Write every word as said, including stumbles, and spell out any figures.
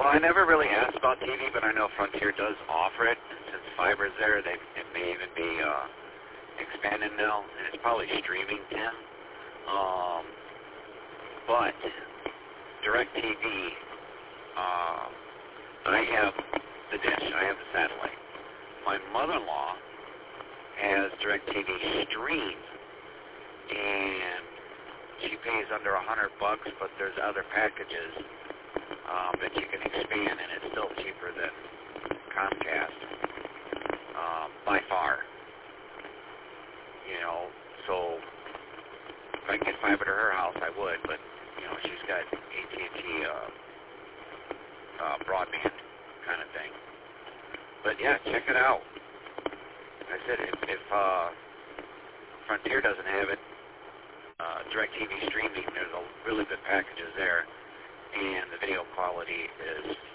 Well, I never really asked about T V, but I know Frontier does offer it. Since fiber's there, they, it may even be uh, expanded now, and it's probably streaming, Tim. Um, but DirecTV, uh, I have the dish, I have the satellite. My mother-in-law has DirecTV Stream, and she pays under a hundred bucks, but there's other packages um, that you can expand, and it's still cheaper than Comcast um, by far. You know, so if I can get fiber to her house, I would, but you know, she's got A T and T uh, uh, broadband kind of thing. But yeah, check it out. Like I said, if, if uh, Frontier doesn't have it, uh, DirecTV streaming, there's a really good packages there, and the video quality is